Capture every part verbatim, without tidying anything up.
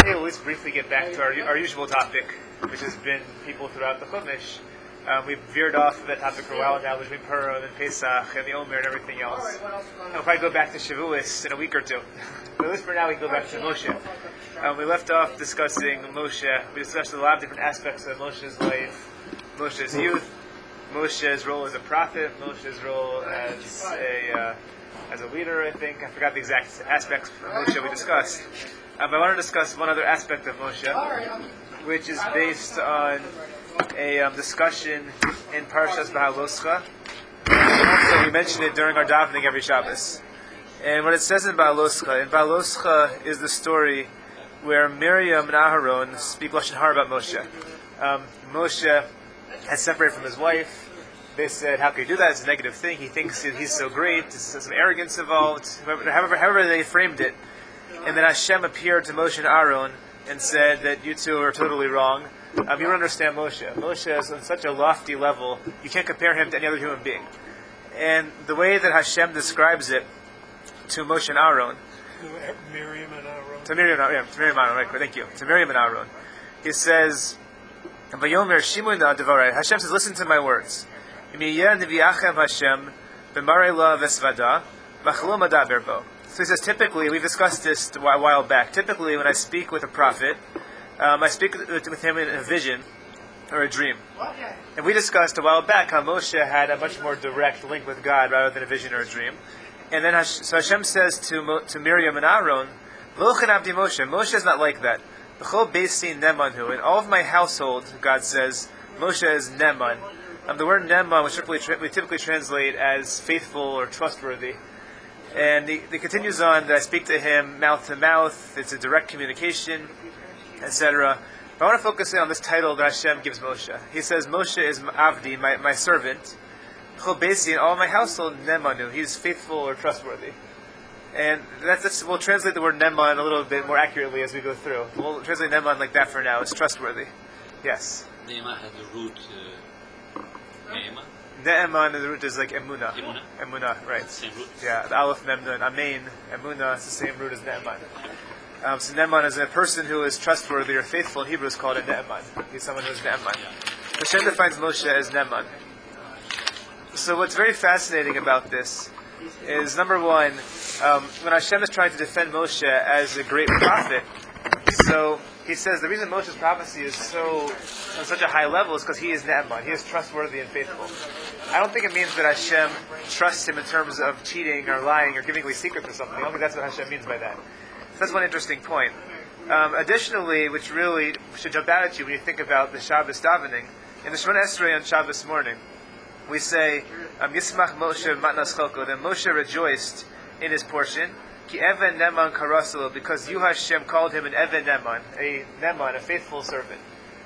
today we'll at least briefly get back to our, our usual topic, which has been people throughout the Chumash. Um, we've veered off of that topic for a while now, between Purim and Pesach and the Omer and everything else. And we'll probably go back to Shavuos in a week or two. But at least for now we can go back to Moshe. Um, we left off discussing Moshe. We discussed a lot of different aspects of Moshe's life, Moshe's youth, Moshe's role as a prophet, Moshe's role as a uh, as a leader, I think. I forgot the exact aspects of Moshe we discussed. Um, I want to discuss one other aspect of Moshe, which is based on a um, discussion in Parshas Ba'aloscha. Also, we mention it during our davening every Shabbos. And what it says in Ba'aloscha, in Ba'aloscha is the story where Miriam and Aharon speak Lashon Hara about Moshe. Um, Moshe has separated from his wife. They said, how can you do that? It's a negative thing. He thinks that he's so great. There's some arrogance involved. However, however they framed it. And then Hashem appeared to Moshe and Aaron and said that you two are totally wrong. Um, you don't understand Moshe. Moshe is on such a lofty level, you can't compare him to any other human being. And the way that Hashem describes it to Moshe and Aaron, Miriam and Aaron. To Miriam, yeah, to Miriam and Aaron, right, thank you. To Miriam and Aaron, he says, Vayomer Shimun Devarai. Hashem says, listen to my words. Hashem So he says, typically, we've discussed this a while back. Typically, when I speak with a prophet, um, I speak with him in a vision or a dream. And we discussed a while back how Moshe had a much more direct link with God rather than a vision or a dream. And then Hash- so Hashem says to Mo- to Miriam and Aaron, Lochen Abdi Moshe. Moshe is not like that. B'chol Beisin Nemanhu. In all of my household, God says, Moshe is Neman. Um, the word Neman, which typically tra- we typically translate as faithful or trustworthy. And he, he continues on that I speak to him mouth to mouth. It's a direct communication, et cetera. I want to focus in on this title that Hashem gives Moshe. He says, Moshe is Avdi, my, my servant. Chol Beisi, in all my household, Nemanu. He's faithful or trustworthy. And that's, that's, we'll translate the word Neman a little bit more accurately as we go through. We'll translate Neman like that for now. It's trustworthy. Yes? Ne'eman has the root uh, Ne'eman. Ne'eman, the root is like Emunah. Emunah? Emunah, right. Same root? Yeah, the Aleph Mem Nun. Amen. Emunah is the same root as Ne'eman. Um, so Ne'eman is a person who is trustworthy or faithful. In Hebrew is called a Ne'eman. He's someone who is Ne'eman. Hashem defines Moshe as Ne'eman. So what's very fascinating about this is, number one, um, when Hashem is trying to defend Moshe as a great prophet, so he says the reason Moshe's prophecy is so on such a high level is because he is Ne'eman. He is trustworthy and faithful. I don't think it means that Hashem trusts him in terms of cheating or lying or giving away secrets or something. I don't think that's what Hashem means by that. So that's one interesting point. Um, additionally, which really should jump out at you when you think about the Shabbos davening, in the Shemona Esrei on Shabbos morning, we say, Yismach Moshe matnas chalko, that Moshe rejoiced in his portion, ki even neman karaselo, because you Hashem called him an even neman, a neman, a faithful servant.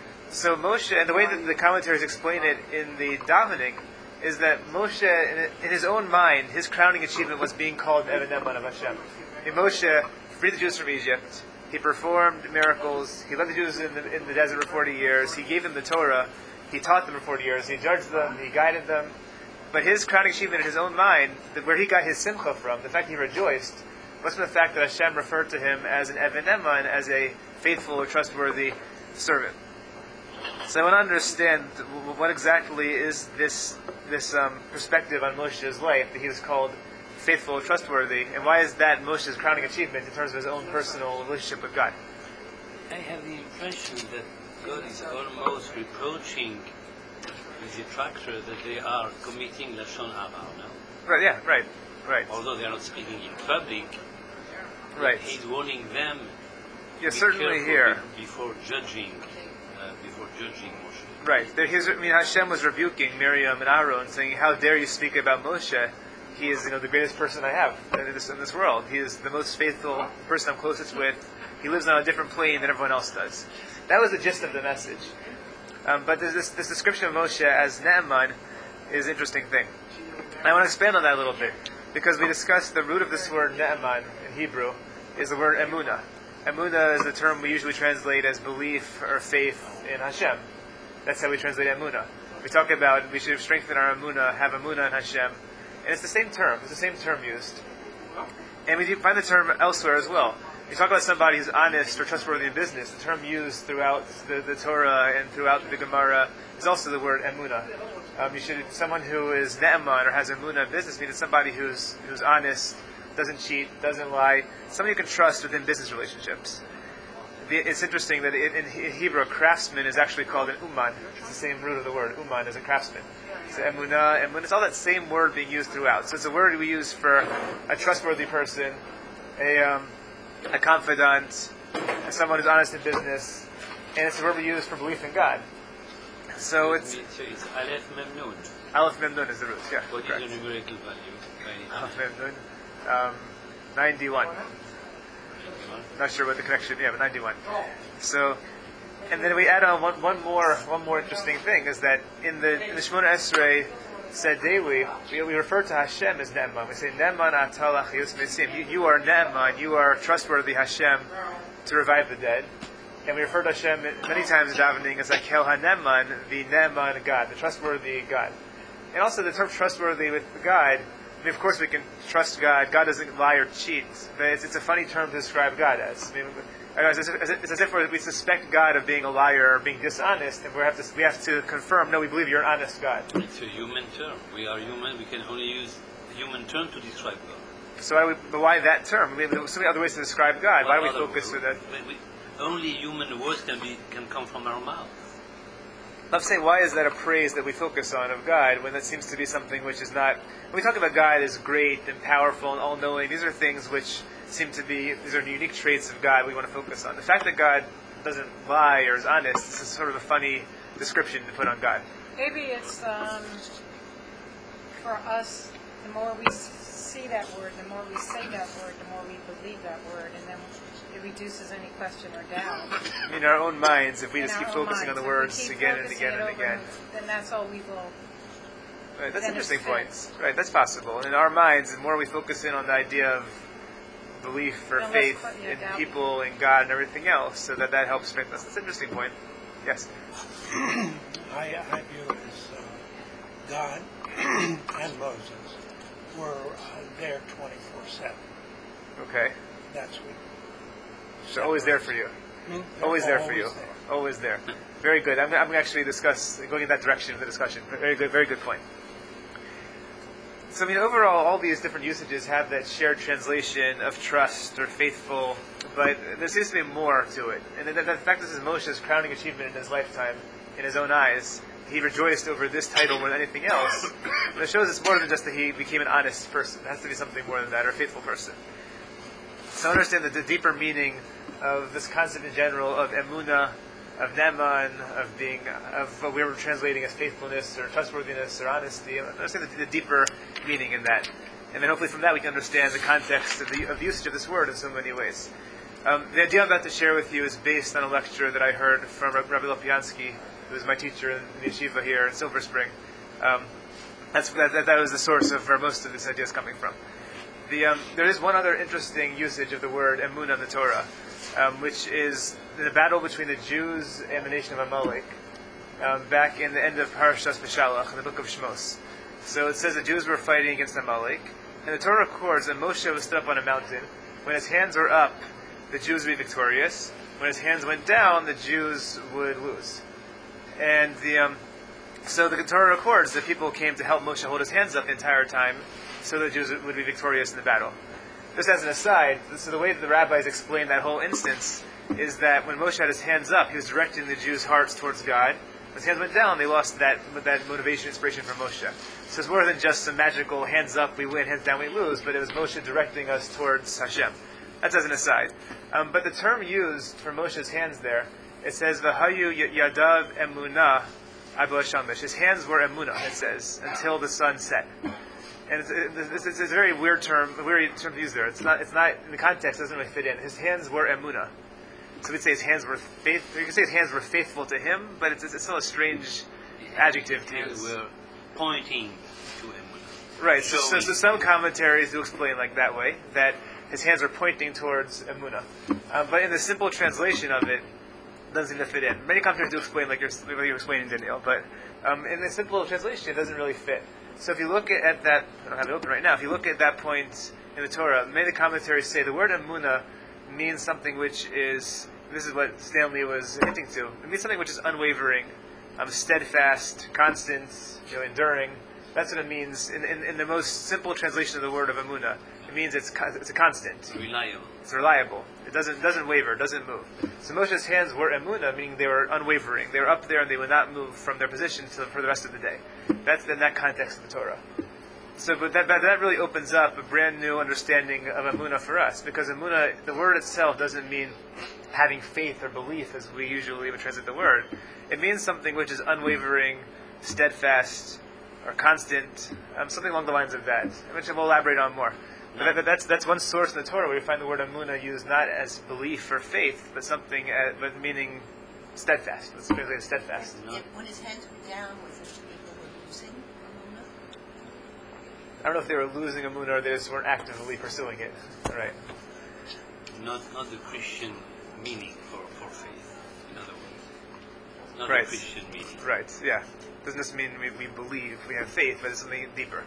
So Moshe, and the way that the commentaries explain it in the davening, is that Moshe, in his own mind, his crowning achievement was being called an even neman of Hashem. And Moshe freed the Jews from Egypt. He performed miracles. He led the Jews in the, in the desert for forty years. He gave them the Torah. He taught them for forty years. He judged them. He guided them. But his crowning achievement in his own mind, that where he got his simcha from, the fact he rejoiced, was from the fact that Hashem referred to him as an Even Neman, as a faithful or trustworthy servant. So I want to understand what exactly is this this um, perspective on Moshe's life, that he was called faithful or trustworthy, and why is that Moshe's crowning achievement in terms of his own personal relationship with God? I have the impression that God is almost reproaching the detractor that they are committing Lashon Hara now. Right, yeah, right, right. Although they are not speaking in public, right. He's warning them. Yeah, be certainly here. Be, before judging, uh, before judging Moshe. Right. There, his, I mean, Hashem was rebuking Miriam and Aaron, saying, "How dare you speak about Moshe? He is, you know, the greatest person I have in this, in this world. He is the most faithful person I'm closest with. He lives on a different plane than everyone else does." That was the gist of the message. Um, but this, this description of Moshe as Ne'eman is an interesting thing. And I want to expand on that a little bit, because we discussed the root of this word Ne'eman in Hebrew is the word Emunah. Emunah is the term we usually translate as belief or faith in Hashem. That's how we translate Emunah. We talk about we should strengthen our Emunah, have Emunah in Hashem. And it's the same term. It's the same term used. And we find the term elsewhere as well. you talk about somebody who's honest or trustworthy in business, the term used throughout the, the Torah and throughout the Gemara is also the word emunah. Um, you should someone who is ne'eman or has emunah in business means somebody who's who's honest, doesn't cheat, doesn't lie, somebody you can trust within business relationships. The, it's interesting that in, in Hebrew, a craftsman is actually called an uman. It's the same root of the word. Uman is a craftsman. So emunah, emunah, it's all that same word being used throughout. So it's a word we use for a trustworthy person, a um, a confidant, someone who's honest in business, and it's a word we use for belief in God. So it's So it's Aleph Mem Nun. Aleph Mem Nun is the root. Yeah, What correct. is the numerical value? Aleph Mem Nun, um, ninety-one. Not sure what the connection. Yeah, but ninety-one. So, and then we add on one, one more one more interesting thing is that in the in the Shemona Esrei said daily we, we refer to Hashem as Ne'eman. We say Ne'eman Atalach Yus Mesim. You, you are Ne'eman. You are trustworthy, Hashem, to revive the dead. And we refer to Hashem many times in davening as like Kel HaNe'eman, the Ne'eman God, the trustworthy God. And also the term trustworthy with God. I mean, of course, we can trust God. God doesn't lie or cheat, but it's, it's a funny term to describe God as. I mean, it's as if, it's as if we suspect God of being a liar or being dishonest, and we have to we have to confirm. No, we believe you're an honest God. It's a human term. We are human. We can only use a human term to describe God. So, why, we, but why that term? We have so many other ways to describe God. Why do we focus on that? We, we, only human words can be can come from our mouth. I'm saying, why is that a praise that we focus on of God when that seems to be something which is not... When we talk about God as great and powerful and all-knowing, these are things which seem to be... These are unique traits of God we want to focus on. The fact that God doesn't lie or is honest, this is sort of a funny description to put on God. Maybe it's um, for us, the more we see that word, the more we say that word, the more we believe that word, and then it reduces any question or doubt. In our own minds, if we In just our keep own focusing minds. on the If we words keep again and focusing again it and over, again. then that's all we will. Right, that's then interesting it's points. Right, that's possible. In our minds, the more we focus in on the idea of belief or Unless faith que- yeah, in doubt. people and God and everything else, so that that helps strengthen us. That's an interesting point. Yes. I, I view it as uh, God and Moses were uh, there twenty-four seven. Okay. That's what. So always there for you. They're Always there for always you. there. Always there. Very good. I'm, I'm going to actually discuss going in that direction in the discussion. Very good. Very good point. So I mean, overall, all these different usages have that shared translation of trust or faithful, but there seems to be more to it. And the, the fact this is Moshe's crowning achievement in his lifetime, in his own eyes, he rejoiced over this title more than anything else. And it shows it's more than just that he became an honest person. It has to be something more than that, or a faithful person. So understand the, the deeper meaning of this concept in general of emunah, of ne'eman, of being, of what we were translating as faithfulness or trustworthiness or honesty. Understand the, the deeper meaning in that, and then hopefully from that we can understand the context of the, of the usage of this word in so many ways. Um, the idea I'm about to share with you is based on a lecture that I heard from Rabbi Lopiansky, who was my teacher in the yeshiva here in Silver Spring. Um, that's that, that, that was the source of where most of this idea is coming from. The, um, there is one other interesting usage of the word emunah in the Torah, um, which is the battle between the Jews and the nation of Amalek, um, back in the end of Parashas Beshalach, in the book of Shmos. So it says the Jews were fighting against Amalek, and the Torah records that Moshe was stood up on a mountain. When his hands were up, the Jews would be victorious. When his hands went down, the Jews would lose. And the um, so the Torah records that people came to help Moshe hold his hands up the entire time, so the Jews would be victorious in the battle. Just as an aside, so the way that the rabbis explain that whole instance is that when Moshe had his hands up, he was directing the Jews' hearts towards God. When his hands went down, they lost that that motivation, inspiration from Moshe. So it's more than just some magical hands up, we win, hands down, we lose, but it was Moshe directing us towards Hashem. That's as an aside. Um, but the term used for Moshe's hands there, it says, V'hayu yadav emunah abo shamish. His hands were emunah, it says, until the sun set. And it's, it's, it's a very weird term, a weird term to use there. It's not, it's not, in the context, it doesn't really fit in. His hands were emunah. So we'd say his hands were faith. You could say his hands were faithful to him, but it's, it's still a strange adjective to use. We're pointing to him. Right. So, so, so some commentaries do explain like that way, that his hands are pointing towards emunah. Um, but in the simple translation of it, it doesn't seem to fit in. Many commentaries do explain like you're, like you're explaining, Daniel, but um, in the simple translation, it doesn't really fit. So if you look at, at that, I don't have it open right now. If you look at that point in the Torah, many of the commentaries say the word emunah means something which is, this is what Stanley was hinting to, it means something which is unwavering, um, steadfast, constant, you know, enduring. That's what it means in, in, in the most simple translation of the word of emunah. It means it's it's a constant. Reliable. It's reliable. It doesn't doesn't waver, doesn't move. So Moshe's hands were emunah, meaning they were unwavering. They were up there and they would not move from their position to, for the rest of the day. That's in that context of the Torah. So, but that, but that really opens up a brand new understanding of emunah for us, because emunah, the word itself, doesn't mean having faith or belief as we usually would translate the word. It means something which is unwavering, steadfast, or constant, um, something along the lines of that, which we'll elaborate on more. But that, that, that's that's one source in the Torah where you find the word emunah used not as belief or faith, but something, uh, but meaning steadfast. Let's translate it steadfast. And when his hands were down, was it people were losing emunah? I don't know if they were losing emunah or they just weren't actively pursuing it. Right. Not not the Christian meaning for, for faith, in other words. Not Right. the Christian meaning. Right, yeah. Doesn't just mean we, we believe, we have faith, but it's something deeper.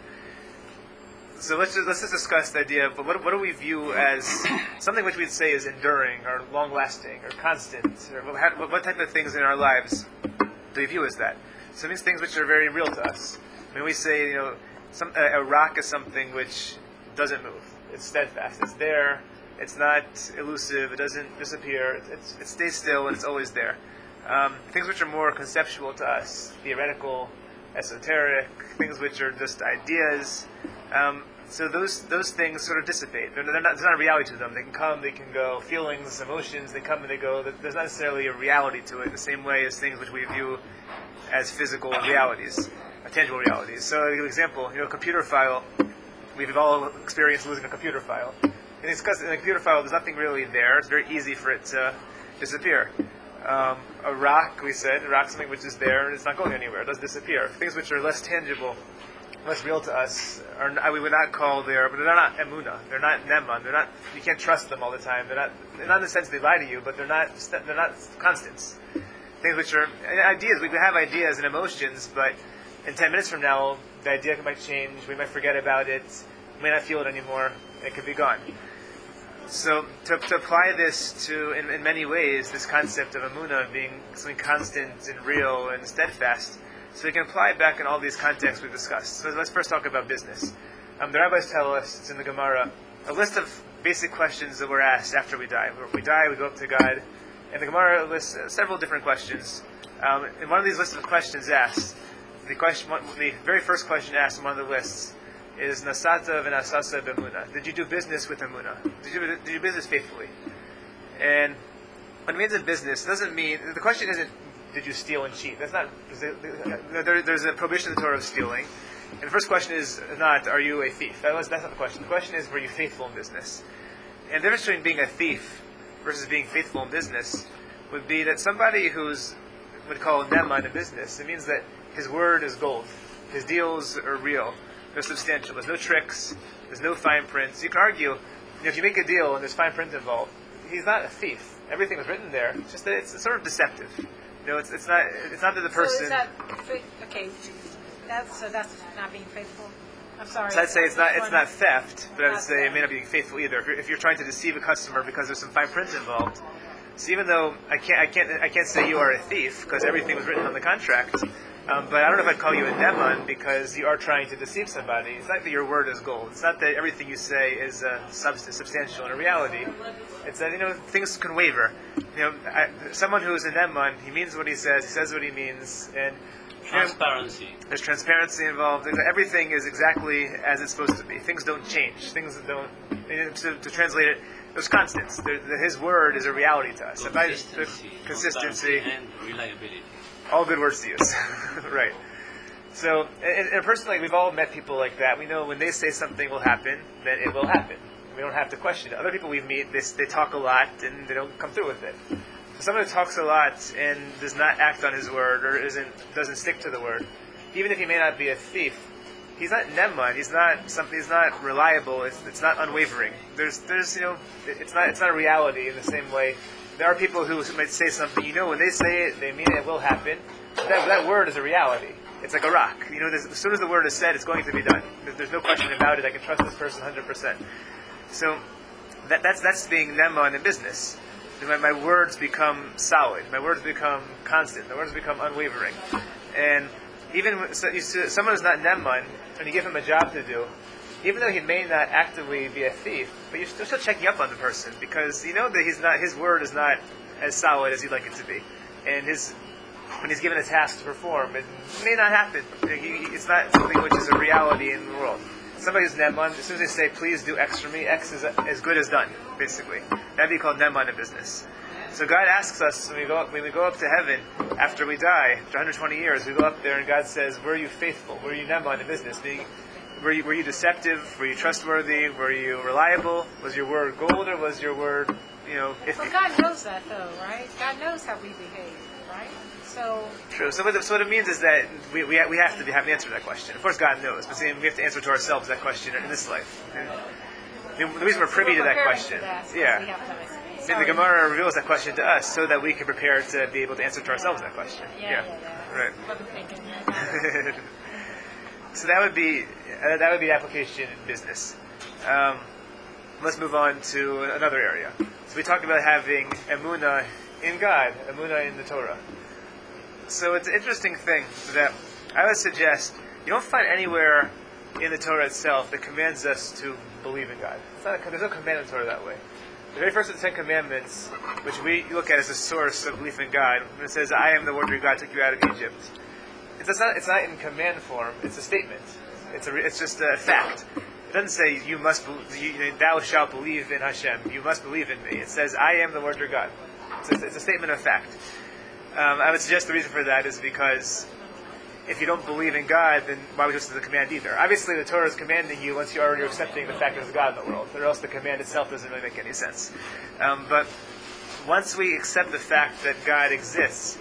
So let's just, let's just discuss the idea of what, what do we view as something which we'd say is enduring or long-lasting or constant, or what, what type of things in our lives do we view as that? So it means things which are very real to us. I mean, we say, you know, some, a, a rock is something which doesn't move. It's steadfast. It's there. It's not elusive. It doesn't disappear. It's, it stays still and it's always there. Um, things which are more conceptual to us, theoretical, esoteric, things which are just ideas. Um, so those those things sort of dissipate. They're, they're not, there's not a reality to them. They can come, they can go. Feelings, emotions, they come and they go. There's not necessarily a reality to it, the same way as things which we view as physical realities, tangible realities. So, an example, you know, a computer file. We've all experienced losing a computer file. And it's because in a computer file, there's nothing really there. It's very easy for it to disappear. Um, a rock, we said, a rock, something which is there and it's not going anywhere. It does disappear. Things which are less tangible, less real to us, are we would not call their, but they're not emunah. They're not neman. They're not. You can't trust them all the time. They're not. They're not in the sense they lie to you, but they're not. They're not constants. Things which are ideas. We can have ideas and emotions, but in ten minutes from now, the idea might change. We might forget about it. We may not feel it anymore. It could be gone. So to, to apply this to, in, in many ways, this concept of emunah being something constant and real and steadfast, so we can apply it back in all these contexts we've discussed. So let's first talk about business. Um, the rabbis tell us, it's in the Gemara, a list of basic questions that we're asked after we die. When we die, we go up to God, and the Gemara lists uh, several different questions. Um, and one of these lists of questions asked, the question, one, the very first question asked in one of the lists, is Nasata v'nasasa b'emunah. Did you do business with emunah? Did you, did you do business faithfully? And when it means in business, it doesn't mean, the question isn't, did you steal and cheat? That's not, there, there's a prohibition in the Torah of stealing. And the first question is not, are you a thief? That was, that's not the question. The question is, were you faithful in business? And the difference between being a thief versus being faithful in business would be that somebody who's, would call neman in business, it means that his word is gold. His deals are real. They're substantial. There's no tricks. There's no fine print. So you can argue, you know, if you make a deal and there's fine print involved, he's not a thief. Everything was written there. It's just that it's sort of deceptive. You know, it's it's not it's not that the person. So is that okay? That's so that's not being faithful. I'm sorry. So I'd say it's not it's not theft, but I would Not say it theft. may not be being faithful either. If you're, if you're trying to deceive a customer because there's some fine print involved, so even though I can't I can't I can't say you are a thief because everything was written on the contract. Um, but I don't know if I'd call you a neman because you are trying to deceive somebody. It's not that your word is gold. It's not that everything you say is uh, substance, substantial in reality. It's that, you know, things can waver. You know, I, someone who is a neman, he means what he says, he says what he means, and you know, Transparency. there's transparency involved. Everything is exactly as it's supposed to be. Things don't change. Things don't. To, to translate it, there's constants. There, his word is a reality to us. If I- Consistency. consistency. And reliability. All good words to use. Right. So, in, in a person like, we've all met people like that. We know when they say something will happen, then it will happen. We don't have to question it. Other people we meet, they, they talk a lot and they don't come through with it. So someone who talks a lot and does not act on his word or isn't doesn't stick to the word, even if he may not be a thief, he's not neman. He's not something. He's not reliable. It's, it's not unwavering. There's there's you know it's not it's not a reality in the same way. There are people who might say something, you know, when they say it, they mean it will happen. That, that word is a reality. It's like a rock. You know, as soon as the word is said, it's going to be done. There's no question about it. I can trust this person one hundred percent. So, that, that's that's being neman in business. My, my words become solid. My words become constant. My words become unwavering. And even when, so you see, someone who's not neman, and you give him a job to do, even though he may not actively be a thief, but you're still, still checking up on the person because you know that he's not. His word is not as solid as you'd like it to be, and his when he's given a task to perform, it may not happen. He, it's not something which is a reality in the world. Somebody who's neman, as soon as they say, "Please do X for me," X is as good as done. Basically, that'd be called neman in business. So God asks us when we go up, when we go up to heaven after we die, after one hundred twenty years, we go up there and God says, "Were you faithful? Were you neman in business? Meaning, were you were you deceptive? Were you trustworthy? Were you reliable? Was your word gold or was your word, you know, iffy?" Well, God knows that, though, right? God knows how we behave, right? So. True. So what, so what it means is that we we, we have to have an answer to that question. Of course, God knows, but see, we have to answer to ourselves that question in this life. And the reason we're privy we're to that preparing question, for that, so yeah. we have to- And Sorry. the Gemara reveals that question to us so that we can prepare to be able to answer to ourselves that question. Yeah, yeah, yeah. Right. Wasn't thinking that. So that would be uh, that would be the application in business. Um, let's move on to another area. So we talked about having emunah in God, emunah in the Torah. So it's an interesting thing that I would suggest you don't find anywhere in the Torah itself that commands us to believe in God. It's not a, there's no command in the Torah that way. The very first of the Ten Commandments, which we look at as a source of belief in God, when it says, "I am the Lord your God, took you out of Egypt," it's not, it's not in command form. It's a statement. It's a, it's just a fact. It doesn't say you must, you, thou shalt believe in Hashem. You must believe in me. It says, "I am the Lord your God." It's a, it's a statement of fact. Um, I would suggest the reason for that is because if you don't believe in God, then why would you listen to the command either? Obviously, the Torah is commanding you once you're already accepting the fact that there's God in the world, or else the command itself doesn't really make any sense. Um, but once we accept the fact that God exists,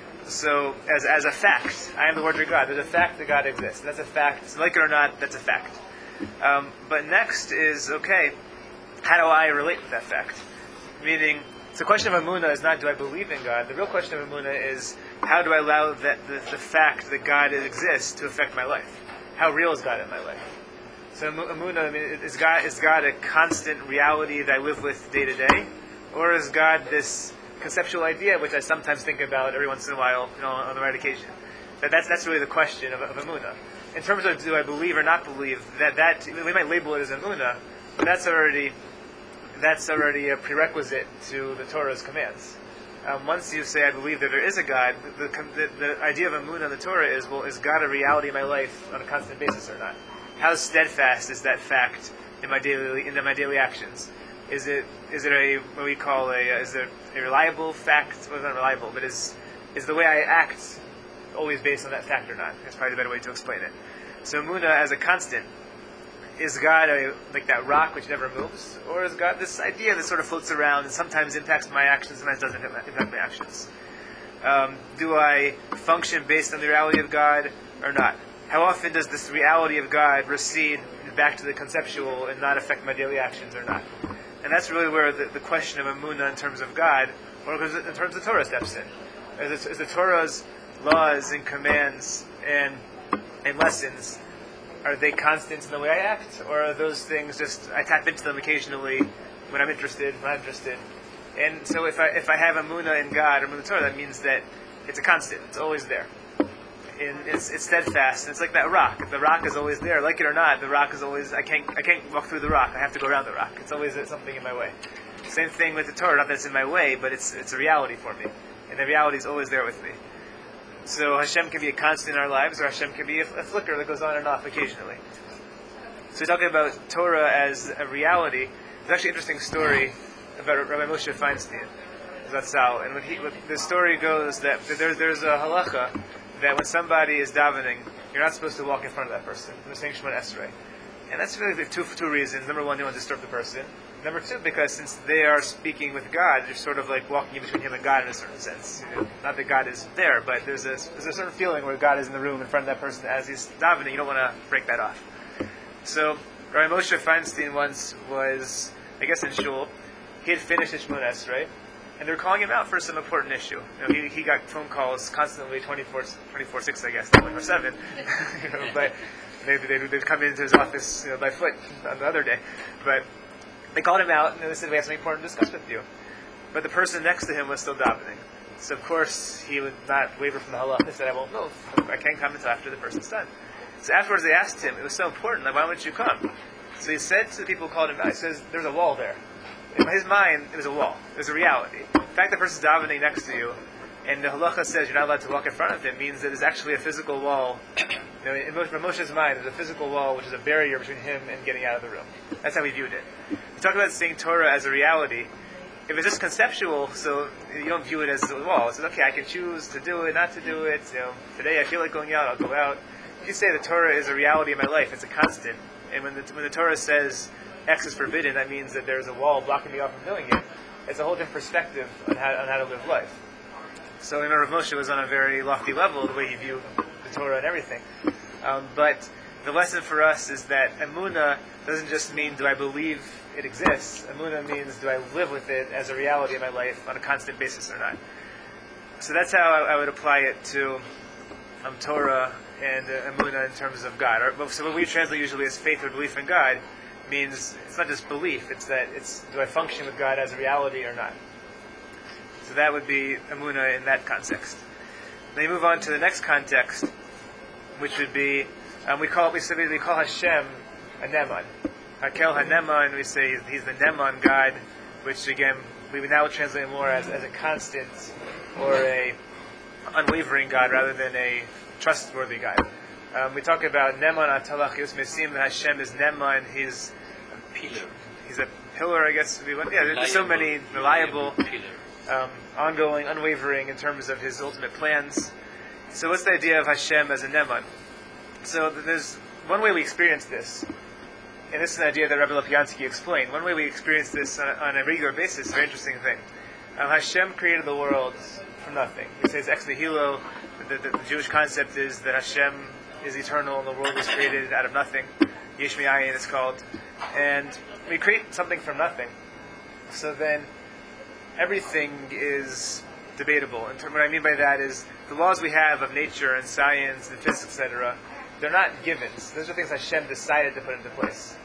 so as as a fact, I am the Lord your God. There's a fact that God exists. That's a fact. So like it or not, that's a fact. Um, but next is, okay, how do I relate to that fact? Meaning, so the question of emunah is not do I believe in God. The real question of emunah is how do I allow that the, the fact that God exists to affect my life? How real is God in my life? So emunah, I mean, is God is God a constant reality that I live with day to day, or is God this conceptual idea which I sometimes think about every once in a while, you know, on the right occasion? That that's that's really the question of, of emunah. In terms of do I believe or not believe, that that we might label it as emunah, but that's already that's already a prerequisite to the Torah's commands. Um, once you say, I believe that there is a God, the, the, the idea of emunah in the Torah is, well, is God a reality in my life on a constant basis or not? How steadfast is that fact in my daily in my daily actions? Is it is it a what we call a is it a reliable fact? Well, not reliable, but is is the way I act always based on that fact or not? That's probably the better way to explain it. So emunah as a constant. Is God a, like that rock which never moves? Or is God this idea that sort of floats around and sometimes impacts my actions, sometimes doesn't impact my actions? Um, do I function based on the reality of God or not? How often does this reality of God recede back to the conceptual and not affect my daily actions or not? And that's really where the, the question of emunah in terms of God, or in terms of the Torah steps in. Is, is the Torah's laws and commands and, and lessons, are they constants in the way I act, or are those things just I tap into them occasionally when I'm interested, when I'm interested? And so if I if I have emunah in God or in the Torah, that means that it's a constant; it's always there. And it's it's steadfast. And it's like that rock. The rock is always there, like it or not. The rock is always I can't I can't walk through the rock. I have to go around the rock. It's always something in my way. Same thing with the Torah. Not that it's in my way, but it's it's a reality for me, and the reality is always there with me. So Hashem can be a constant in our lives, or Hashem can be a, a flicker that goes on and off occasionally. So we're talking about Torah as a reality. There's actually an interesting story about Rabbi Moshe Feinstein, Zatzal. And when he, when the story goes that there, there's a halacha that when somebody is davening, you're not supposed to walk in front of that person. They're saying Shemona Esrei. And that's really the two, for two reasons. Number one, you don't want to disturb the person. Number two, because since they are speaking with God, you're sort of like walking in between him and God in a certain sense. You know, not that God is there, but there's a, there's a certain feeling where God is in the room in front of that person as he's davening. You don't want to break that off. So, Rabbi Moshe Feinstein once was, I guess in shul, he had finished his Shemona Esrei, and they were calling him out for some important issue. You know, he, he got phone calls constantly, twenty-four six, I guess, not twenty-four seven. you know, but they, they, they'd come into his office, you know, by foot on the other day. But They called him out, and they said, we have something important to discuss with you. But the person next to him was still davening. So of course, he would not waver from the halach. He said, I won't move. I can't come until after the person's done. So afterwards they asked him, it was so important, like, why wouldn't you come? So he said to the people who called him out, he says, there's a wall there. In his mind, it was a wall. It was a reality. The fact the person's davening next to you, and the halacha says you're not allowed to walk in front of him, means that there's actually a physical wall. You know, in Moshe's mind, there's a physical wall which is a barrier between him and getting out of the room. That's how he viewed it. We talk about saying Torah as a reality. If it's just conceptual, so you don't view it as a wall. It's okay, I can choose to do it, not to do it. You know, today I feel like going out, I'll go out. If you say the Torah is a reality in my life, it's a constant. And when the, when the Torah says X is forbidden, that means that there's a wall blocking me off from doing it. It's a whole different perspective on how, on how to live life. So remember, Rav Moshe was on a very lofty level, the way he viewed the Torah and everything. Um, but the lesson for us is that Emunah doesn't just mean do I believe it exists. Emunah means do I live with it as a reality in my life on a constant basis or not. So that's how I, I would apply it to um, Torah and uh, Emunah in terms of God. Or, so what we translate usually as faith or belief in God means it's not just belief, it's that it's do I function with God as a reality or not. So that would be Emunah in that context. Then you move on to the next context, which would be, um, we call we say we call Hashem a Neman. Hakel HaNeman, we say he's, he's the Neman God, which again, we would now translate more as, as a constant or a unwavering God rather than a trustworthy God. Um, we talk about Neman Atalach Yusmesim, that Hashem is Neman, he's a pillar. He's a pillar, I guess. We want, yeah, there's so many reliable, um, ongoing, unwavering in terms of his ultimate plans. So what's the idea of Hashem as a Neman? So there's one way we experience this, and this is an idea that Rabbi Lopiansky explained. One way we experience this on a, on a regular basis, a very interesting thing. Um, Hashem created the world from nothing. He says ex nihilo. The, the, the Jewish concept is that Hashem is eternal and the world was created out of nothing. Yesh Mi'ayin it's called. And we create something from nothing. So then everything is debatable. And what I mean by that is the laws we have of nature and science and physics, et cetera, they're not givens. Those are things Hashem decided to put into place.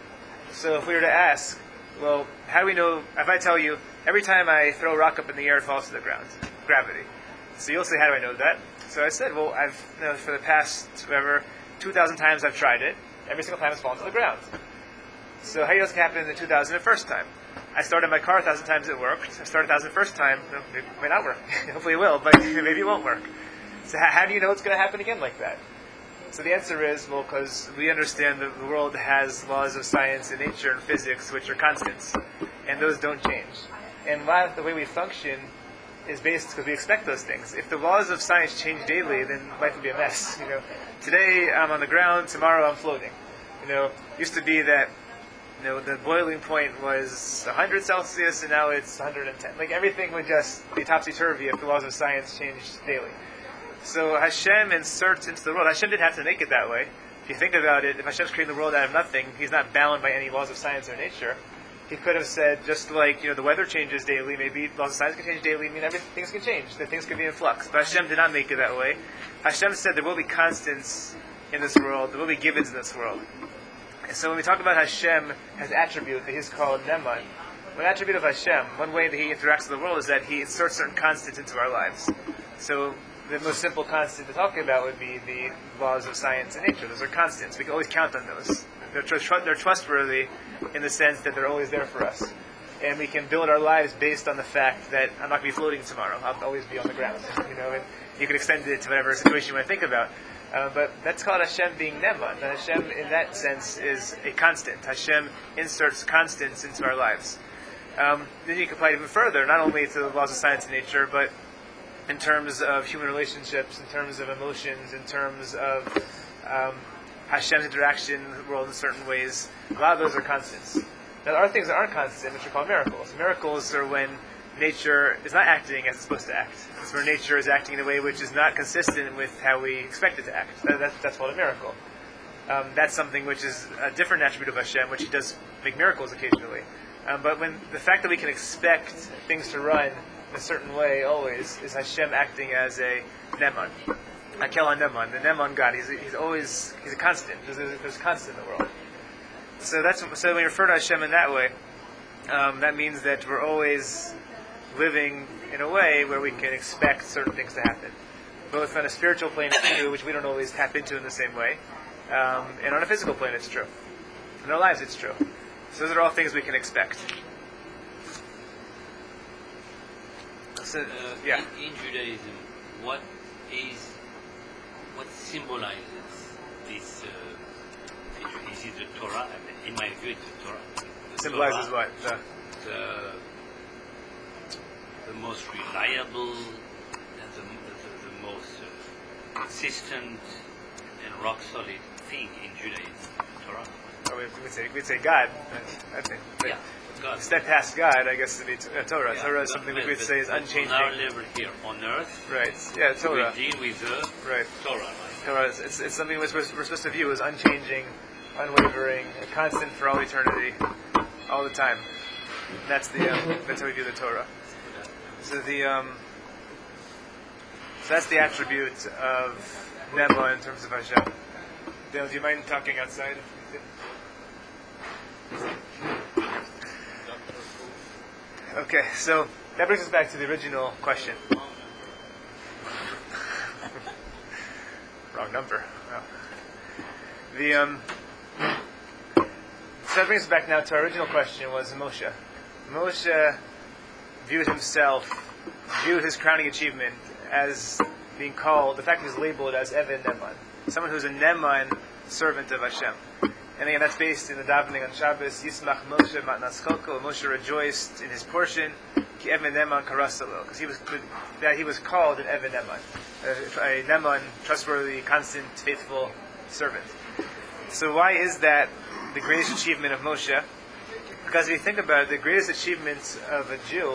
So if we were to ask, well, how do we know, if I tell you, every time I throw a rock up in the air, it falls to the ground. Gravity. So you'll say, how do I know that? So I said, well, I've, you know, for the past, whatever, two thousand times I've tried it. Every single time it's fallen to the ground. So how do you know what's happened in the two thousand first time? I started my car a thousand times, it worked. I started a thousand first time, it may not work. Hopefully it will, but maybe it won't work. So how do you know it's going to happen again like that? So the answer is, well, because we understand that the world has laws of science and nature and physics which are constants, and those don't change. And the way we function is based because we expect those things. If the laws of science change daily, then life would be a mess. You know, today I'm on the ground, tomorrow I'm floating. You know, it used to be that, you know, the boiling point was one hundred Celsius and now it's one hundred ten. Like everything would just be topsy-turvy if the laws of science changed daily. So Hashem inserts into the world. Hashem didn't have to make it that way. If you think about it, if Hashem's creating the world out of nothing, He's not bound by any laws of science or nature. He could have said, just like, you know, the weather changes daily, maybe laws of science can change daily, I mean, everything, things can change, that things can be in flux. But Hashem did not make it that way. Hashem said there will be constants in this world, there will be givens in this world. And so when we talk about Hashem as attribute that He's called Neman, one attribute of Hashem, one way that He interacts with the world is that He inserts certain constants into our lives. So the most simple constant to talk about would be the laws of science and nature. Those are constants. We can always count on those. They're, tr- they're trustworthy in the sense that they're always there for us. And we can build our lives based on the fact that I'm not going to be floating tomorrow. I'll always be on the ground. You know, and you can extend it to whatever situation you want to think about. Uh, but that's called Hashem being Neman. And Hashem, in that sense, is a constant. Hashem inserts constants into our lives. Um, then you can apply it even further, not only to the laws of science and nature, but in terms of human relationships, in terms of emotions, in terms of um, Hashem's interaction in the world in certain ways. A lot of those are constants. Now, there are things that aren't constant, which are called miracles. Miracles are when nature is not acting as it's supposed to act. It's where nature is acting in a way which is not consistent with how we expect it to act. That, that, that's called a miracle. Um, that's something which is a different attribute of Hashem, which He does make miracles occasionally. Um, but when the fact that we can expect things to run in a certain way always is Hashem acting as a Neman. Hakel HaNeman, the Neman God. He's, he's always, he's a constant. There's, there's constant in the world. So that's so when we refer to Hashem in that way, um, that means that we're always living in a way where we can expect certain things to happen. Both on a spiritual plane it's true, which we don't always tap into in the same way, um, and on a physical plane it's true. In our lives it's true. So those are all things we can expect. So, Uh, yeah. in, in Judaism, what is what symbolizes this uh, feature? Is it the Torah? I mean, in my view, it's the Torah. The Symbolizes Torah, what? The, The, the most reliable and the, the, the most uh, consistent and rock solid thing in Judaism, the Torah. or we would say, we'd say God, I think. But Yeah, God. steadfast God, I guess, would be t- uh, Torah. Yeah, Torah is God, something but- we would but say is On our unchanging. level here on earth, Right. Yeah, Torah. we deal with the Right. Torah, right? Torah is, it's, it's something we're supposed, we're supposed to view as unchanging, unwavering, constant for all eternity, all the time. That's the um, that's how we view the Torah. So the um, so that's the attribute of Nema in terms of Hashem. Dale, do you mind talking outside? Okay, so that brings us back to the original question. Wrong number. Oh. The um. So that brings us back now to our original question: was Moshe. Moshe viewed himself, viewed his crowning achievement as being called, the fact he was labeled as Eved Neman, someone who's a Neman, servant of Hashem. And again, that's based in the davening on Shabbos. Yismach Moshe matnas cholko. Moshe rejoiced in his portion. Ki Eved Neman karasalo, because he was that he was called an Eved Neman, a, a Neman, trustworthy, constant, faithful servant. So why is that the greatest achievement of Moshe? Because if you think about it, the greatest achievement of a Jew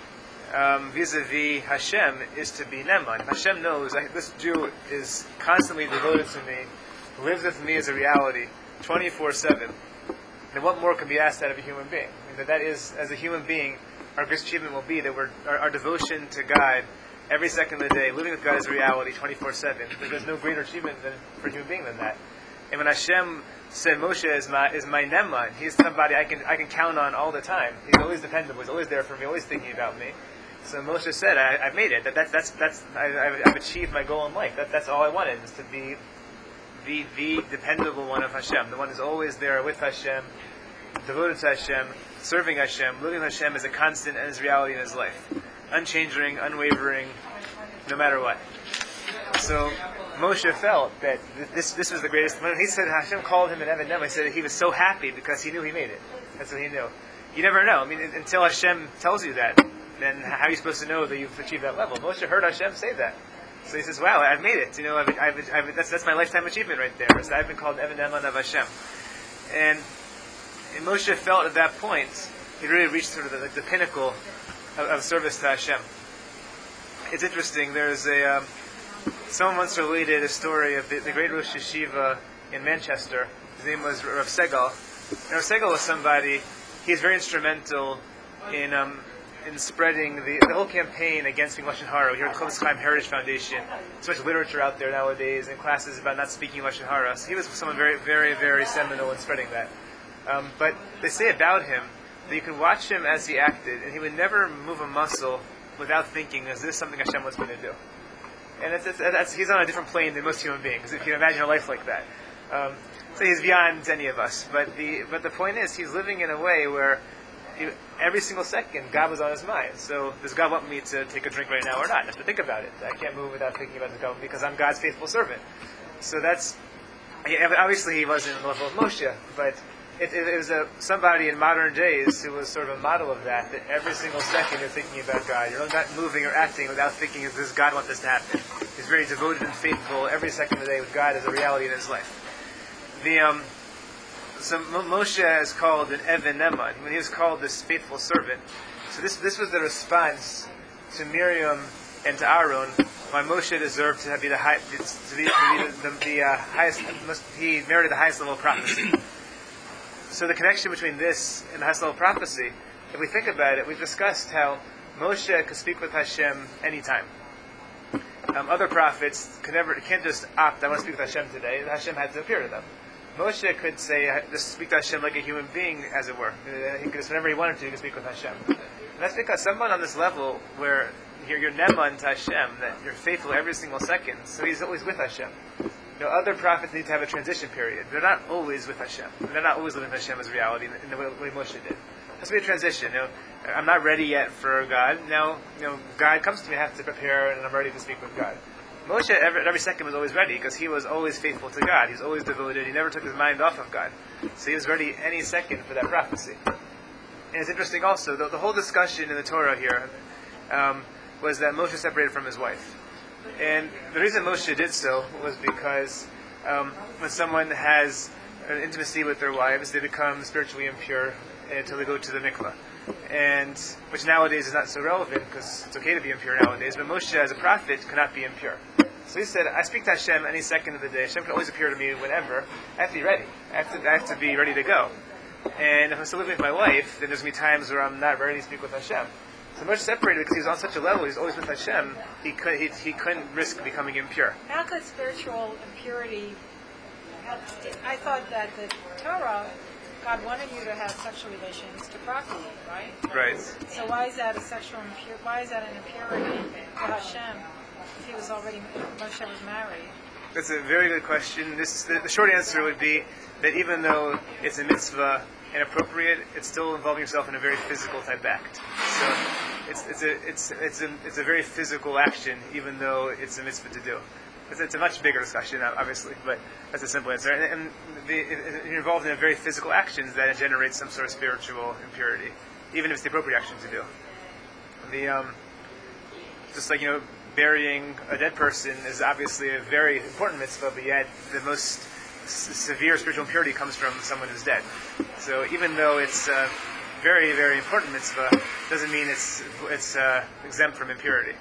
um, vis-a-vis Hashem is to be Neman. Hashem knows that this Jew is constantly devoted to me, lives with me as a reality, twenty-four seven. And what more can be asked out of a human being? I mean, that, that is, as a human being, our greatest achievement will be that we're, our, our devotion to God every second of the day, living with God as a reality, twenty-four seven. There's no greater achievement than, for a human being than that. And when Hashem said Moshe is my is my Neman, he's somebody I can I can count on all the time. He's always dependable. He's always there for me. Always thinking about me. So Moshe said, I, "I've made it. That, that's that's that's I, I've achieved my goal in life. That, that's all I wanted is to be the the dependable one of Hashem, the one who's always there with Hashem, devoted to Hashem, serving Hashem, living with Hashem as a constant and as reality in his life, unchanging, unwavering, no matter what." So Moshe felt that this this was the greatest. When he said Hashem called him an Eved Neman, he said he was so happy because he knew he made it. That's what he knew. You never know. I mean, until Hashem tells you that, then how are you supposed to know that you've achieved that level? Moshe heard Hashem say that, so he says, "Wow, I've made it. You know, I've, I've, I've, that's that's my lifetime achievement right there. So I've been called Eved Neman of Hashem." And, and Moshe felt at that point he really reached sort of the, like the pinnacle of, of service to Hashem. It's interesting. There's a um, someone once related a story of the, the great Rosh Yeshiva in Manchester. His name was Rav Segal. And Rav Segal was somebody, he's very instrumental in um, in spreading the, the whole campaign against being Lashon Hara. We hear the Chofetz Chaim Heritage Foundation. So much literature out there nowadays and classes about not speaking Lashon Hara. So he was someone very, very, very seminal in spreading that. Um, but they say about him that you can watch him as he acted, and he would never move a muscle without thinking, is this something Hashem wants me to do? And it's, it's, it's, he's on a different plane than most human beings. If you can imagine a life like that, um, so he's beyond any of us. But the but the point is, he's living in a way where he, every single second God was on his mind. So does God want me to take a drink right now or not? I have to think about it. I can't move without thinking about the God because I'm God's faithful servant. So that's obviously he wasn't in the level of Moshe, but it, it, it was a, somebody in modern days who was sort of a model of that. That every single second you're thinking about God. You're not moving or acting without thinking, does God want this to happen? He's very devoted and faithful every second of the day with God as a reality in his life. The um, so Moshe is called an Eved Neman when he was called this faithful servant. So this this was the response to Miriam and to Aaron why Moshe deserved to be the high, to be, to be the, the, the uh, highest. Must, he merited the highest level of prophecy. So the connection between this and the highest level of prophecy, if we think about it, we've discussed how Moshe could speak with Hashem anytime. Um, other prophets could never, can't just opt, I want to speak with Hashem today. Hashem had to appear to them. Moshe could say, uh, just speak to Hashem like a human being, as it were. Uh, he could just, whenever he wanted to, he could speak with Hashem. And that's because someone on this level where you're, you're neman to Hashem, that you're faithful every single second, so he's always with Hashem. You know, other prophets need to have a transition period. They're not always with Hashem. They're not always living Hashem as reality in the way, way Moshe did. It has to be a transition. You know, I'm not ready yet for God. Now, you know, God comes to me, I have to prepare, and I'm ready to speak with God. Moshe, every, every second, was always ready because he was always faithful to God. He was always devoted. He never took his mind off of God. So he was ready any second for that prophecy. And it's interesting also, the, the whole discussion in the Torah here um, was that Moshe separated from his wife. And the reason Moshe did so was because um, when someone has an intimacy with their wives, they become spiritually impure until they go to the mikvah. And which nowadays is not so relevant because it's okay to be impure nowadays, but Moshe as a prophet cannot be impure. So he said, I speak to Hashem any second of the day. Hashem can always appear to me whenever. I have to be ready. I have to, I have to be ready to go. And if I'm still living with my wife, then there's going to be times where I'm not ready to speak with Hashem. So Moshe separated because he was on such a level, he was always with Hashem, he, could, he, he couldn't risk becoming impure. How could spiritual impurity, I thought that the Torah, God wanted you to have sexual relations to procreate, right? Right. So why is that a sexual impure? Why is that an impurity for Hashem if he was already, if Moshe was married? That's a very good question. This the, the short answer would be that even though it's a mitzvah and appropriate, it's still involving yourself in a very physical type act. So it's it's a it's it's a it's a very physical action, even though it's a mitzvah to do. It's, it's a much bigger discussion, obviously, but that's a simple answer. And, and the, it, you're involved in very physical actions that generate some sort of spiritual impurity, even if it's the appropriate action to do. The um, just like you know, burying a dead person is obviously a very important mitzvah, but yet the most s- severe spiritual impurity comes from someone who's dead. So even though it's a very, very important mitzvah, doesn't mean it's it's uh, exempt from impurity.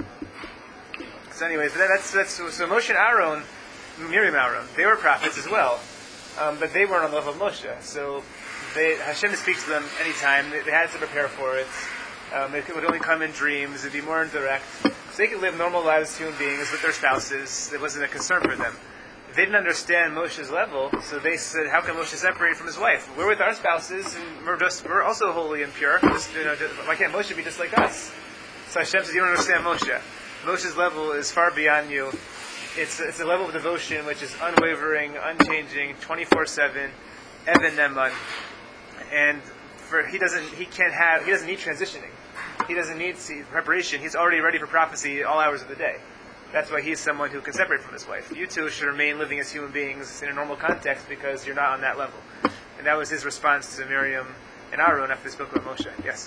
So anyways, that's, that's so Moshe and Aaron, Miriam and Aaron, they were prophets as well, um, but they weren't on the level of Moshe. So they, Hashem speaks to them anytime. They, they had to prepare for it. Um, it would only come in dreams. It'd be more indirect. So they could live normal lives as human beings with their spouses. It wasn't a concern for them. They didn't understand Moshe's level, so they said, "How can Moshe separate from his wife? We're with our spouses, and we're just we're also holy and pure. Just, you know, just, why can't Moshe be just like us?" So Hashem says, "You don't understand Moshe. Moshe's level is far beyond you. It's it's a level of devotion which is unwavering, unchanging, twenty-four seven, Even Neman, and for he doesn't he can't have he doesn't need transitioning. He doesn't need preparation. He's already ready for prophecy all hours of the day. That's why he's someone who can separate from his wife. You two should remain living as human beings in a normal context because you're not on that level." And that was his response to Miriam and Aaron after they spoke about Moshe. Yes.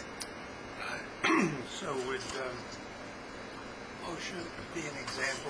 So would um, Moshe be an example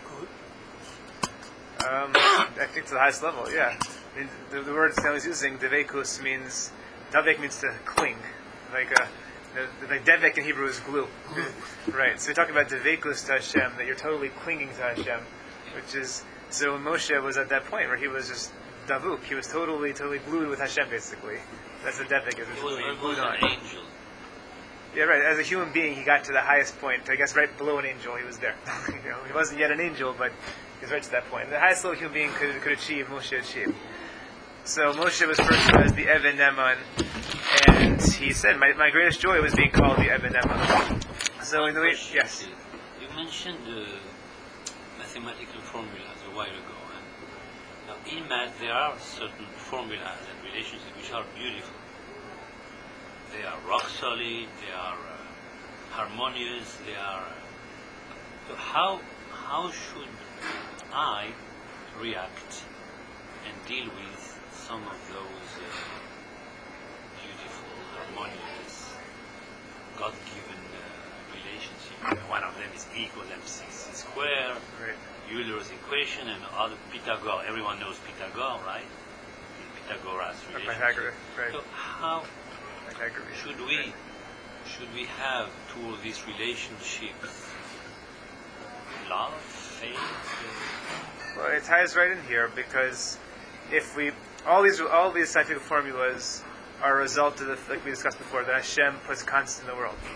of Dvekut? Um, I think to the highest level, yeah. I mean, the, the word Stanley's using, Devekus, means, Davek means to cling. Like, uh, the, the Devek in Hebrew is glue. Right, so we're talking about Devekus to Hashem, that you're totally clinging to Hashem, which is, so Moshe was at that point where he was just Davuk, he was totally, totally glued with Hashem, basically. That's the Devek, is He was, really he glued was on. an angel. Yeah, right. As a human being, he got to the highest point. I guess right below an angel, he was there. You know, he wasn't yet an angel, but he was right to that point. The highest level human being could could achieve, Moshe achieved. So Moshe was first known as the Even Neman, and he said, "My my greatest joy was being called the Even Neman." So in the way, yes, You mentioned the mathematical formulas a while ago. And now in math, there are certain formulas and relationships which are beautiful. They are rock solid, they are uh, harmonious, they are... Uh, so how, how should I react and deal with some of those uh, beautiful, harmonious, God-given uh, relationships? One of them is E equals mc squared, right. Euler's equation, and other Pythagoras. Everyone knows Pythagoras, right? Pythagoras relationship. Pythagoras, right. So how Pythagoras. should we should we have to all these relationships? Love, faith. Uh, Well, it ties right in here because if we all these all these scientific formulas are a result of the, like we discussed before, that Hashem puts constant in the world.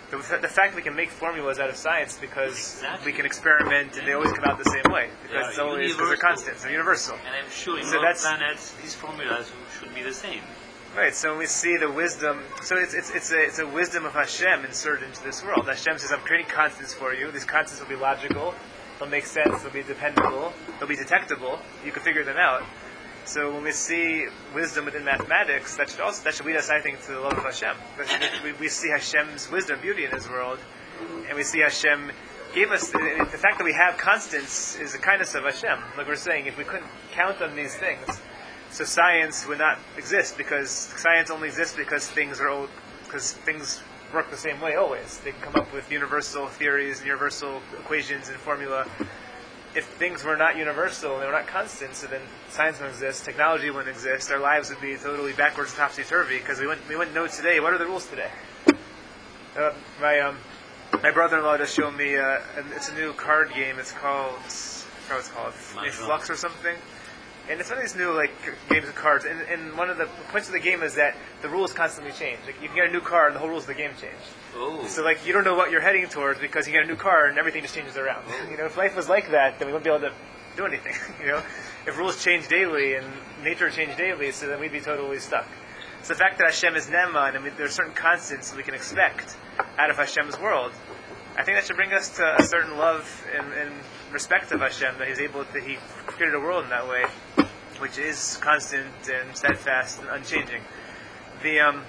The, the fact we can make formulas out of science because Exactly. we can experiment and they always come out the same way because They are it's always because they're universal. constants, they're universal. And I'm sure in So all that's- planets, these formulas should be the same. Right. So when we see the wisdom, so it's it's it's a it's a wisdom of Hashem inserted into this world. Hashem says, "I'm creating constants for you. These constants will be logical, they'll make sense, they'll be dependable, they'll be detectable. You can figure them out." So when we see wisdom within mathematics, that should also that should lead us, I think, to the love of Hashem. We, we see Hashem's wisdom, beauty in His world, and we see Hashem gave us the, the fact that we have constants is the kindness of Hashem. Like we're saying, if we couldn't count on these things, so science would not exist because science only exists because things are old, because things work the same way always. They can come up with universal theories, universal equations, and formula. If things were not universal and they were not constant, so then science wouldn't exist, technology wouldn't exist, our lives would be totally backwards and topsy-turvy because we wouldn't, we wouldn't know today, what are the rules today? Uh, my um, my brother-in-law just showed me, uh, and it's a new card game, it's called, I forgot what it's called, maybe Flux or something. And it's one of these new like games of cards, and, and one of the points of the game is that the rules constantly change. Like you can get a new card, and the whole rules of the game change. Oh. So like you don't know what you're heading towards because you get a new car and everything just changes around. You know, if life was like that, then we wouldn't be able to do anything. You know, if rules change daily and nature changed daily, so then we'd be totally stuck. So the fact that Hashem is Neman and we, there are certain constants that we can expect out of Hashem's world, I think that should bring us to a certain love and, and respect of Hashem that He's able to He created a world in that way, which is constant and steadfast and unchanging. The um.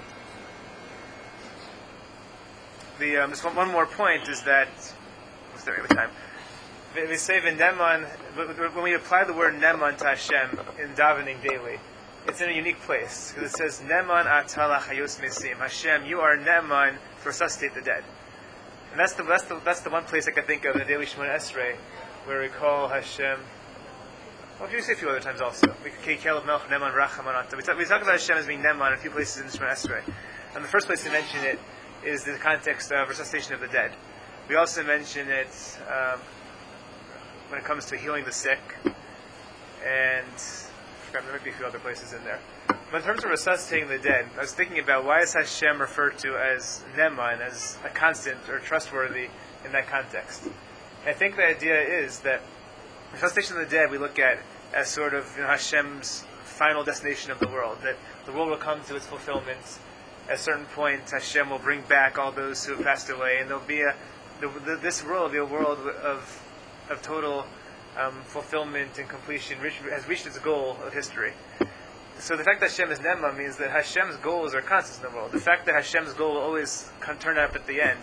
The um, just one, one more point is that what's the right time? We we say v'neman when we apply the word neman to Hashem in davening daily, it's in a unique place because it says neman atala chayos mesim. Hashem, you are neman to resuscitate the dead, and that's the that's the that's the one place I can think of in the daily Shemona Esrei where we call Hashem. Well, if you say a few other times also, we Kekel Melch Neman Rachamanata. We talk we talk about Hashem as being neman in a few places in the Shemona Esrei, and the first place to mention it is the context of resuscitation of the dead. We also mention it um, when it comes to healing the sick, and I forgot, there might be a few other places in there. But in terms of resuscitating the dead, I was thinking about why is Hashem referred to as Neman, as a constant or trustworthy in that context. And I think the idea is that resuscitation of the dead we look at as sort of you know, Hashem's final destination of the world, that the world will come to its fulfillment. At a certain point, Hashem will bring back all those who have passed away, and there'll be a the, the, this world will be a world of of total um, fulfillment and completion. Reach, has reached its goal of history. So the fact that Hashem is Nema means that Hashem's goals are constant in the world. The fact that Hashem's goal will always turn up at the end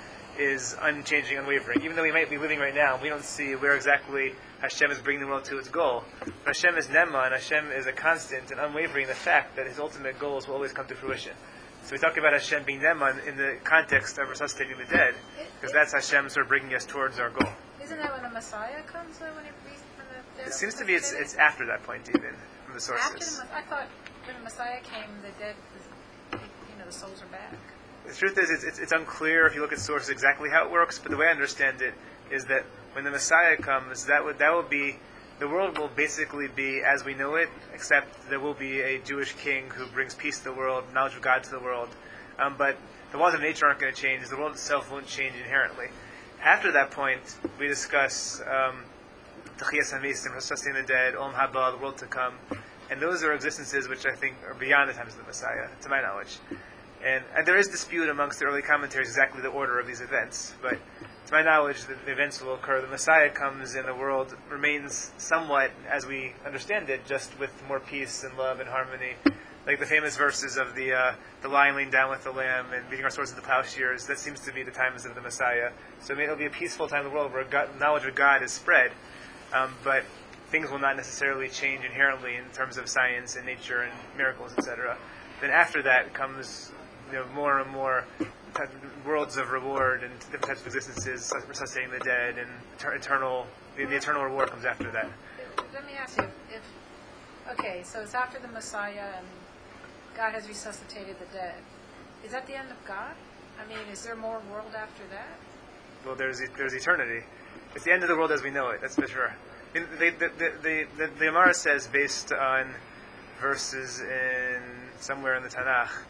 is unchanging, unwavering. Even though we might be living right now, we don't see where exactly Hashem is bringing the world to its goal. But Hashem is Nema, and Hashem is a constant and unwavering in the fact that His ultimate goals will always come to fruition. So we talk about Hashem being Neman in the context of resuscitating the dead, because that's Hashem sort of bringing us towards our goal. Isn't that when the Messiah comes, though, when it when the dead It are seems to be it's, resurrected? it's after that point, even from the sources. After the, I thought when the Messiah came, the dead, you know, the souls are back. The truth is, it's, it's, it's unclear if you look at sources exactly how it works. But the way I understand it is that when the Messiah comes, that would that will be the world will basically be as we know it, except there will be a Jewish king who brings peace to the world, knowledge of God to the world. Um, but the laws of nature aren't going to change. The world itself won't change inherently. After that point, we discuss Techiyas HaMesim, resuscitating the dead, Olam Haba, the world to come, and those are existences which I think are beyond the times of the Messiah, to my knowledge. And, and there is dispute amongst the early commentaries exactly the order of these events, but to my knowledge, the, the events will occur. The Messiah comes, and the world remains somewhat, as we understand it, just with more peace and love and harmony. Like the famous verses of the uh, the lion laying down with the lamb and beating our swords into plowshares, that seems to be the times of the Messiah. So it will be a peaceful time in the world where God, knowledge of God is spread, um, but things will not necessarily change inherently in terms of science and nature and miracles, et cetera. Then after that comes you know, more and more worlds of reward and different types of existences, resuscitating the dead, and eternal. The, the eternal reward comes after that. Let me ask you, if, okay, so it's after the Messiah and God has resuscitated the dead. Is that the end of God? I mean, is there more world after that? Well, there's there's eternity. It's the end of the world as we know it. That's for sure. I mean, the the the the, the, the Gemara says, based on verses in somewhere in the Tanakh,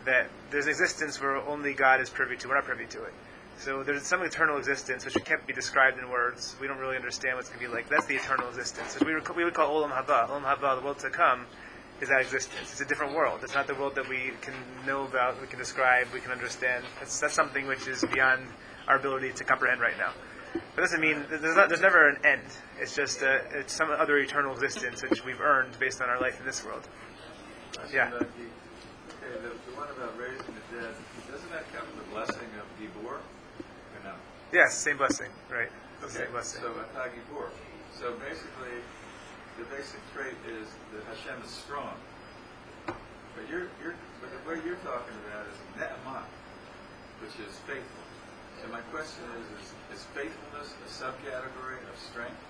that there's an existence where only God is privy to. We're not privy to it. So there's some eternal existence which can't be described in words. We don't really understand what it's going to be like. That's the eternal existence. Which we, would, we would call Olam Haba. Olam Haba, the world to come, is that existence. It's a different world. It's not the world that we can know about, we can describe, we can understand. That's, that's something which is beyond our ability to comprehend right now. But it doesn't mean, there's, not, there's never an end. It's just a, it's some other eternal existence which we've earned based on our life in this world. Yeah. Okay, the, the one about raising the dead, doesn't that come with the blessing of Gibor? Or no? Yes, same blessing, right. Okay, Same blessing. so Atah Gibor. So basically, the basic trait is that Hashem is strong. But you're, you're, but the way you're talking about is Ne'eman, which is faithful. So my question is, is, is faithfulness a subcategory of strength?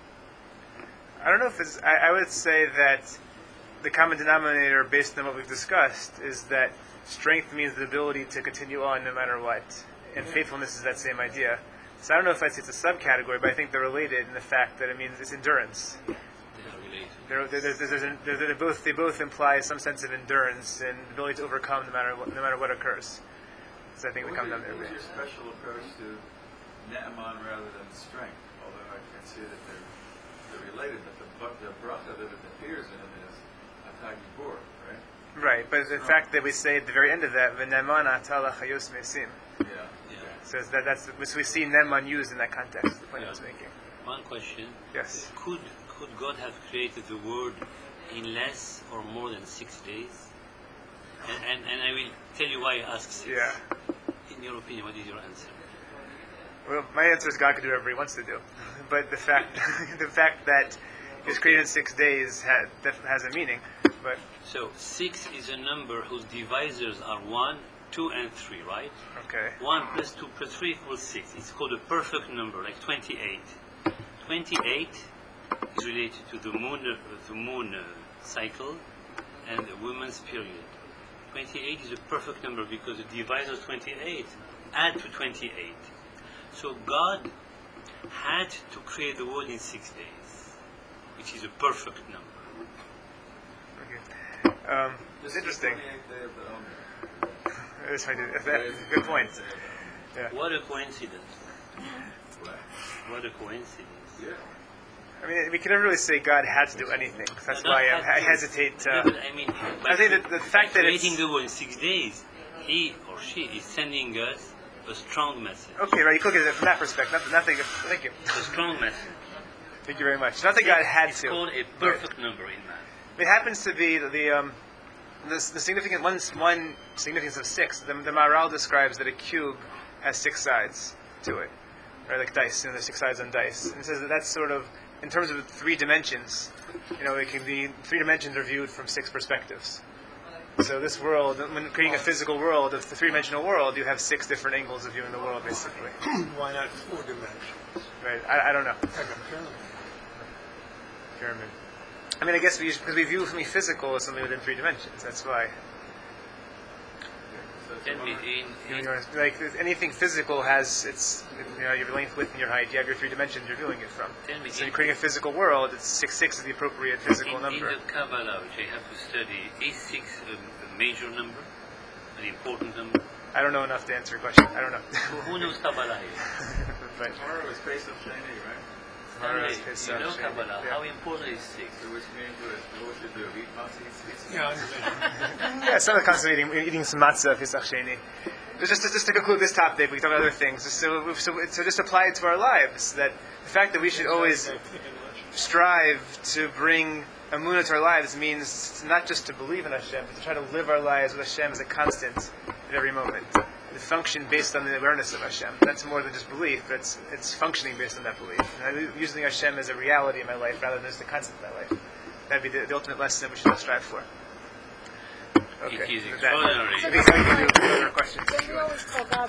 I don't know if it's, I, I would say that the common denominator based on what we've discussed is that strength means the ability to continue on no matter what. And faithfulness is that same idea. So I don't know if I'd say it's a subcategory, but I think they're related in the fact that it means it's endurance. They're, they're, they're, they're, they're, they're both, they both imply some sense of endurance and ability to overcome no matter what, no matter what occurs. So I think we come down there. What was your special approach to Ne'eman rather than strength? Although I can see that they're, they're related, but the, but the bracha that it appears in is Atah Gibor, right? Right, but the fact that we say at the very end of that, V'ne'eman atah l'chayos mesim. Yeah. Yeah. So that, that's, so we see Ne'eman used in that context, the point I was making. One question. Yes. Could could God have created the world in less or more than six days? And, and, and I will tell you why I ask six. Yeah. In your opinion, what is your answer? Well, my answer is God can do whatever He wants to do. But the fact, the fact that He was created in six days ha, that has a meaning. But So six is a number whose divisors are one, two, and three, right? okay, One plus two plus three equals six. It's called a perfect number, like twenty-eight. Twenty-eight is related to the moon, uh, the moon uh, cycle, and the woman's period. Twenty-eight is a perfect number because the divisor is twenty-eight. Add to twenty-eight. So God had to create the world in six days, which is a perfect number. okay. Um, it's interesting. twenty-eighth day of the Omer. That's what I did. That's a good point. Yeah. What a coincidence! What? What a coincidence! Yeah. I mean, we can never really say God had to do anything. So that's No, why not I, had I to. hesitaite No, to. but I mean, I think that the fact by that it's creating the world in six days, he or she is sending us a strong message. okay, right? You can look at it from that perspective. Not, nothing. Thank you. A strong message. Thank you very much. Not that God had It's to. called a perfect number in math. It happens to be the um, the, the significant one, one significance of six. The, the Maharal describes that a cube has six sides to it, right? Like dice, you know, there's six sides on dice. And it says that that's sort of in terms of three dimensions. You know, it can be three dimensions are viewed from six perspectives. So this world, when creating a physical world, of the three-dimensional world, you have six different angles of viewing the world, basically. Why not four dimensions? Right? I, I don't know. Like a pyramid. Pyramid. I mean, I guess we because we view something physical as something within three dimensions. That's why. So it's Then a we- Omer. in, You in, know, like anything physical has its, you know, your length, width, and your height. You have your three dimensions you're viewing it from. Then we So you're in- creating a physical world. It's six six is the appropriate physical in, number. in the Kabbalah, which I have to study, is six a, a major number, an important number? I don't know enough to answer your question. I don't know. Who, who knows Kabbalah here? Right. Tomorrow is Pesach Sheni, right? Tomorrow Stanley, is you know Pesach. Kabbalah. Yeah. How important is six? So which means what, what should do? Eat matzah? Yeah, I understand. Yeah, some of the concept of eating, eating some matzah, Pesach Sheni. Just to, just to conclude this topic, we can talk about other things. So, so, so just apply it to our lives. That the fact that we should always strive to bring Emunah to our lives means not just to believe in Hashem, but to try to live our lives with Hashem as a constant at every moment. To function based on the awareness of Hashem. That's more than just belief, but it's, it's functioning based on that belief. And I'm using Hashem as a reality in my life rather than just a concept in my life. That'd be the, the ultimate lesson that we should all strive for. Okay. It is With that, extraordinary. I think we can do other questions. So you always call God